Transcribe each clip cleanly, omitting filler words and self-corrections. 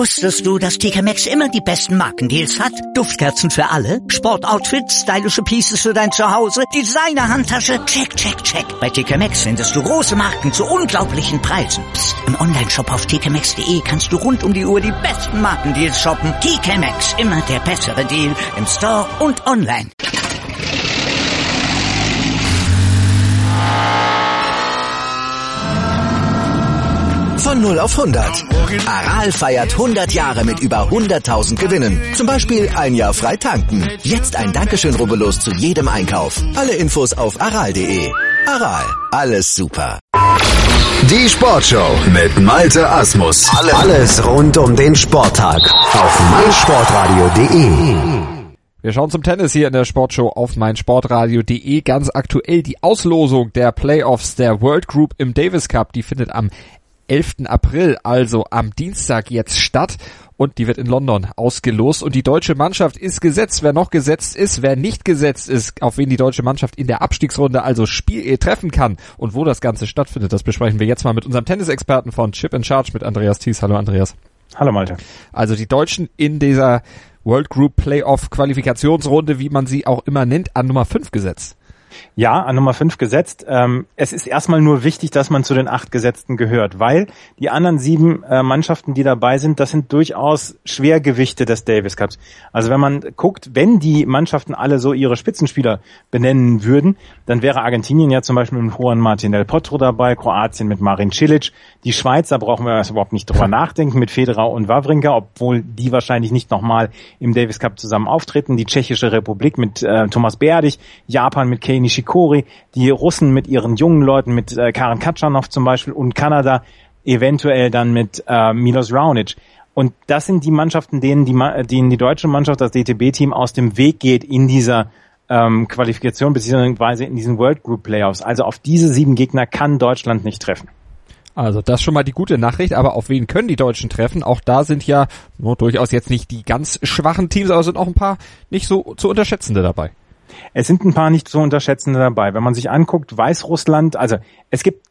Wusstest du, dass TK Maxx immer die besten Markendeals hat? Duftkerzen für alle, Sportoutfits, stylische Pieces für dein Zuhause, Designer-Handtasche, check, check, check. Bei TK Maxx findest du große Marken zu unglaublichen Preisen. Psst. Im Onlineshop auf tkmaxx.de kannst du rund um die Uhr die besten Markendeals shoppen. TK Maxx, immer der bessere Deal im Store und online. Von 0 auf 100. Aral feiert 100 Jahre mit über 100.000 Gewinnen. Zum Beispiel ein Jahr frei tanken. Jetzt ein Dankeschön, rubbellos zu jedem Einkauf. Alle Infos auf aral.de. Aral, alles super. Die Sportshow mit Malte Asmus. Alles rund um den Sporttag auf meinsportradio.de. Wir schauen zum Tennis hier in der Sportshow auf meinsportradio.de. Ganz aktuell die Auslosung der Playoffs der World Group im Davis Cup. Die findet am 11. April, also am Dienstag jetzt statt, und die wird in London ausgelost, und die deutsche Mannschaft ist gesetzt. Wer noch gesetzt ist, wer nicht gesetzt ist, auf wen die deutsche Mannschaft in der Abstiegsrunde also treffen kann und wo das Ganze stattfindet, das besprechen wir jetzt mal mit unserem Tennisexperten von Chip in Charge, mit Andreas Thies. Hallo Andreas. Hallo Malte. Also die Deutschen in dieser World Group Playoff Qualifikationsrunde, wie man sie auch immer nennt, an Nummer 5 gesetzt. Ja, an Nummer 5 gesetzt. Es ist erstmal nur wichtig, dass man zu den 8 Gesetzten gehört, weil die anderen 7 Mannschaften, die dabei sind, das sind durchaus Schwergewichte des Davis Cups. Also wenn man guckt, wenn die Mannschaften alle so ihre Spitzenspieler benennen würden, dann wäre Argentinien ja zum Beispiel mit Juan Martín del Potro dabei, Kroatien mit Marin Cilic, die Schweiz, da brauchen wir überhaupt nicht drüber nachdenken, mit Federer und Wawrinka, obwohl die wahrscheinlich nicht nochmal im Davis Cup zusammen auftreten, die Tschechische Republik mit Thomas Berdych, Japan mit Kei Nishikori, die Russen mit ihren jungen Leuten, mit Karen Khachanov zum Beispiel, und Kanada eventuell dann mit Milos Raonic. Und das sind die Mannschaften, denen die deutsche Mannschaft, das DTB-Team, aus dem Weg geht in dieser Qualifikation beziehungsweise in diesen World Group Playoffs. Also auf diese 7 Gegner kann Deutschland nicht treffen. Also das ist schon mal die gute Nachricht, aber auf wen können die Deutschen treffen? Auch da sind ja durchaus jetzt nicht die ganz schwachen Teams, aber sind auch ein paar nicht so zu unterschätzende dabei. Es sind ein paar nicht zu unterschätzende dabei. Wenn man sich anguckt, Weißrussland, also es gibt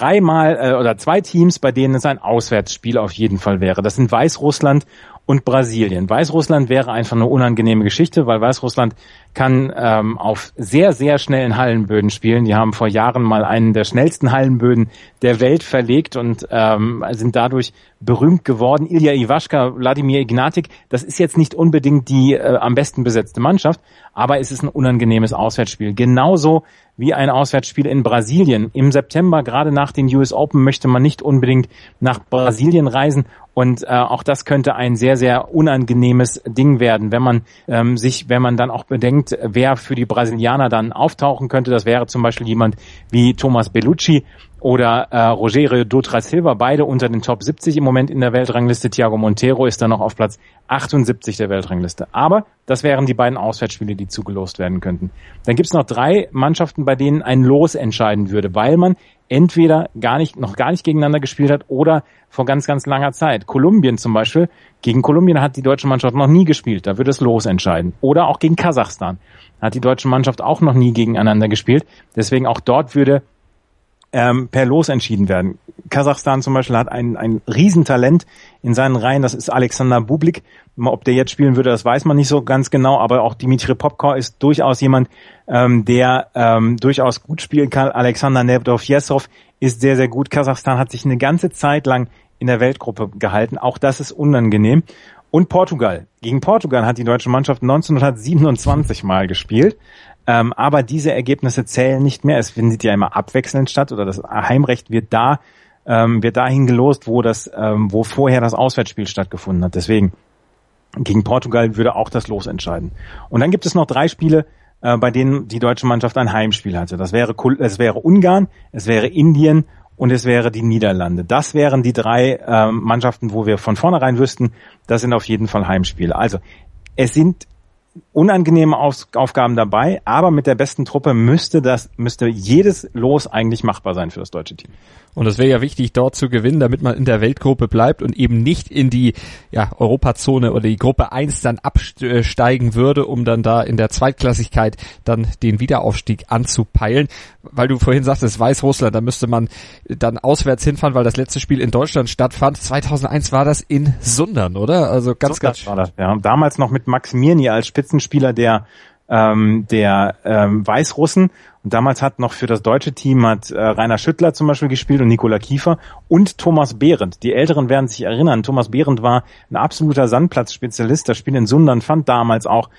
2 Teams, bei denen es ein Auswärtsspiel auf jeden Fall wäre. Das sind Weißrussland und Brasilien. Weißrussland wäre einfach eine unangenehme Geschichte, weil Weißrussland kann auf sehr, sehr schnellen Hallenböden spielen. Die haben vor Jahren mal einen der schnellsten Hallenböden der Welt verlegt und sind dadurch berühmt geworden. Ilya Iwaschka, Wladimir Ignatik, das ist jetzt nicht unbedingt die am besten besetzte Mannschaft, aber es ist ein unangenehmes Auswärtsspiel. Genauso wie ein Auswärtsspiel in Brasilien. Im September, gerade nach den US Open, möchte man nicht unbedingt nach Brasilien reisen. Und auch das könnte ein sehr, sehr unangenehmes Ding werden, wenn man wenn man dann auch bedenkt, wer für die Brasilianer dann auftauchen könnte. Das wäre zum Beispiel jemand wie Thomas Bellucci oder Rogério Dutra Silva, beide unter den Top 70 im Moment in der Weltrangliste. Thiago Monteiro ist dann noch auf Platz 78 der Weltrangliste. Aber das wären die beiden Auswärtsspiele, die zugelost werden könnten. Dann gibt es noch 3 Mannschaften, bei denen ein Los entscheiden würde, weil man entweder noch gar nicht gegeneinander gespielt hat oder vor ganz, ganz langer Zeit. Kolumbien zum Beispiel. Gegen Kolumbien hat die deutsche Mannschaft noch nie gespielt. Da würde es Los entscheiden. Oder auch gegen Kasachstan hat die deutsche Mannschaft auch noch nie gegeneinander gespielt. Deswegen auch dort würde per Los entschieden werden. Kasachstan zum Beispiel hat ein Riesentalent in seinen Reihen, das ist Alexander Bublik. Ob der jetzt spielen würde, das weiß man nicht so ganz genau, aber auch Dimitri Popko ist durchaus jemand, der durchaus gut spielen kann. Alexander Nevdovjesov ist sehr, sehr gut. Kasachstan hat sich eine ganze Zeit lang in der Weltgruppe gehalten. Auch das ist unangenehm. Und Portugal. Gegen Portugal hat die deutsche Mannschaft 1927 mal gespielt. Aber diese Ergebnisse zählen nicht mehr. Es findet ja immer abwechselnd statt, oder das Heimrecht wird dahin gelost, wo vorher das Auswärtsspiel stattgefunden hat. Deswegen gegen Portugal würde auch das Los entscheiden. Und dann gibt es noch 3 Spiele, bei denen die deutsche Mannschaft ein Heimspiel hatte. Es wäre Ungarn, es wäre Indien und es wäre die Niederlande. Das wären die 3 Mannschaften, wo wir von vornherein wüssten, das sind auf jeden Fall Heimspiele. Also es sind unangenehme Aufgaben dabei, aber mit der besten Truppe müsste jedes Los eigentlich machbar sein für das deutsche Team. Und es wäre ja wichtig, dort zu gewinnen, damit man in der Weltgruppe bleibt und eben nicht in die Europazone oder die Gruppe 1 dann absteigen würde, um dann da in der Zweitklassigkeit dann den Wiederaufstieg anzupeilen. Weil du vorhin sagtest, Weißrussland, da müsste man dann auswärts hinfahren, weil das letzte Spiel in Deutschland stattfand. 2001 war das in Sundern, oder? Also ganz war das, ja. Damals noch mit Max Mirny als Spitzenspieler der Weißrussen. Und damals hat noch für das deutsche Team Rainer Schüttler zum Beispiel gespielt und Nikola Kiefer und Thomas Behrendt. Die Älteren werden sich erinnern, Thomas Behrendt war ein absoluter Sandplatzspezialist. Das Spiel in Sundern fand damals auch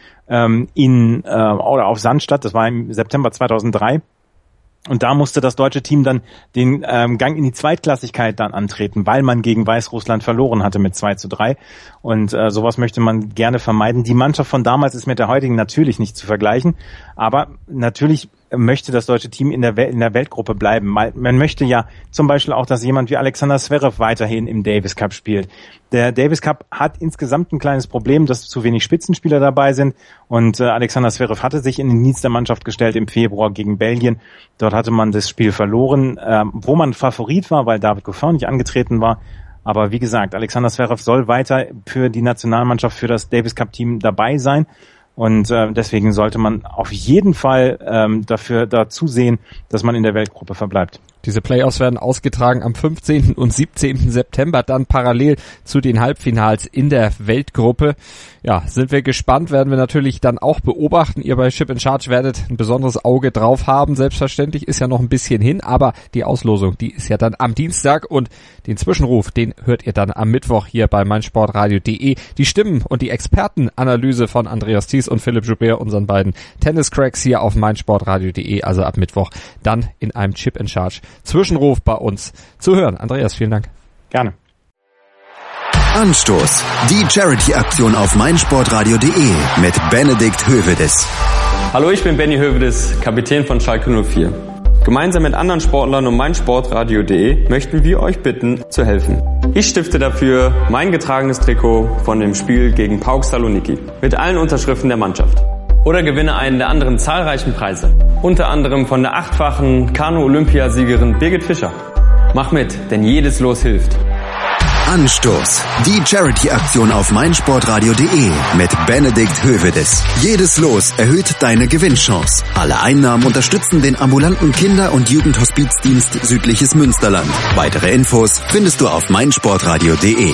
oder auf Sand statt. Das war im September 2003. Und da musste das deutsche Team dann den Gang in die Zweitklassigkeit dann antreten, weil man gegen Weißrussland verloren hatte mit 2:3. Und sowas möchte man gerne vermeiden. Die Mannschaft von damals ist mit der heutigen natürlich nicht zu vergleichen, aber natürlich möchte das deutsche Team in der Weltgruppe bleiben. Man möchte ja zum Beispiel auch, dass jemand wie Alexander Zverev weiterhin im Davis Cup spielt. Der Davis Cup hat insgesamt ein kleines Problem, dass zu wenig Spitzenspieler dabei sind. Und Alexander Zverev hatte sich in den Dienst der Mannschaft gestellt im Februar gegen Belgien. Dort hatte man das Spiel verloren, wo man Favorit war, weil David Goffin nicht angetreten war. Aber wie gesagt, Alexander Zverev soll weiter für die Nationalmannschaft, für das Davis Cup Team dabei sein. Und deswegen sollte man auf jeden Fall dazu sehen, dass man in der Weltgruppe verbleibt. Diese Playoffs werden ausgetragen am 15. und 17. September, dann parallel zu den Halbfinals in der Weltgruppe. Ja, sind wir gespannt, werden wir natürlich dann auch beobachten. Ihr bei Chip in Charge werdet ein besonderes Auge drauf haben. Selbstverständlich ist ja noch ein bisschen hin, aber die Auslosung, die ist ja dann am Dienstag und den Zwischenruf, den hört ihr dann am Mittwoch hier bei meinsportradio.de. Die Stimmen und die Expertenanalyse von Andreas Thies und Philipp Joubert, unseren beiden Tennis-Cracks hier auf meinsportradio.de, also ab Mittwoch dann in einem Chip in Charge Zwischenruf bei uns zu hören. Andreas, vielen Dank. Gerne. Anstoß. Die Charity-Aktion auf meinsportradio.de mit Benedikt Hövedes. Hallo, ich bin Benny Hövedes, Kapitän von Schalke 04. Gemeinsam mit anderen Sportlern und meinsportradio.de möchten wir euch bitten, zu helfen. Ich stifte dafür mein getragenes Trikot von dem Spiel gegen PAOK Saloniki mit allen Unterschriften der Mannschaft. Oder gewinne einen der anderen zahlreichen Preise. Unter anderem von der 8-fachen Kanu-Olympiasiegerin Birgit Fischer. Mach mit, denn jedes Los hilft. Anstoß. Die Charity-Aktion auf meinsportradio.de mit Benedikt Hövedes. Jedes Los erhöht deine Gewinnchance. Alle Einnahmen unterstützen den ambulanten Kinder- und Jugendhospizdienst Südliches Münsterland. Weitere Infos findest du auf meinsportradio.de.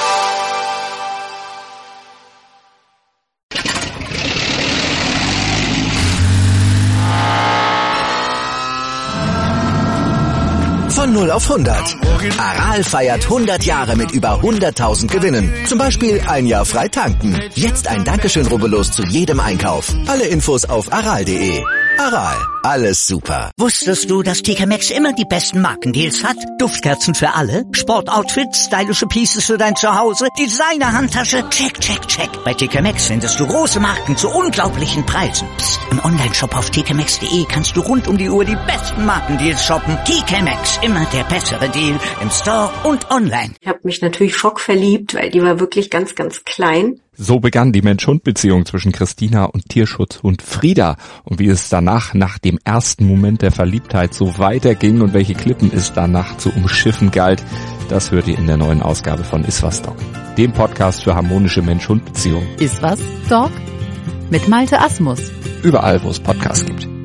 Von 0 auf 100. Aral feiert 100 Jahre mit über 100.000 Gewinnen. Zum Beispiel ein Jahr frei tanken. Jetzt ein Dankeschön, rubbellos zu jedem Einkauf. Alle Infos auf aral.de. Aral, alles super. Wusstest du, dass TK Maxx immer die besten Markendeals hat? Duftkerzen für alle, Sportoutfits, stylische Pieces für dein Zuhause, Designer-Handtasche, check, check, check. Bei TK Maxx findest du große Marken zu unglaublichen Preisen. Psst. Im Onlineshop auf tkmaxx.de kannst du rund um die Uhr die besten Markendeals shoppen. TK Maxx, immer der bessere Deal im Store und online. Ich habe mich natürlich schockverliebt, weil die war wirklich ganz, ganz klein. So begann die Mensch-Hund-Beziehung zwischen Christina und Tierschutzhund Frieda. Und wie es danach, nach dem ersten Moment der Verliebtheit, so weiterging und welche Klippen es danach zu umschiffen galt, das hört ihr in der neuen Ausgabe von Iswas Dog, dem Podcast für harmonische Mensch-Hund-Beziehungen. Iswas Dog? Mit Malte Asmus. Überall, wo es Podcasts gibt.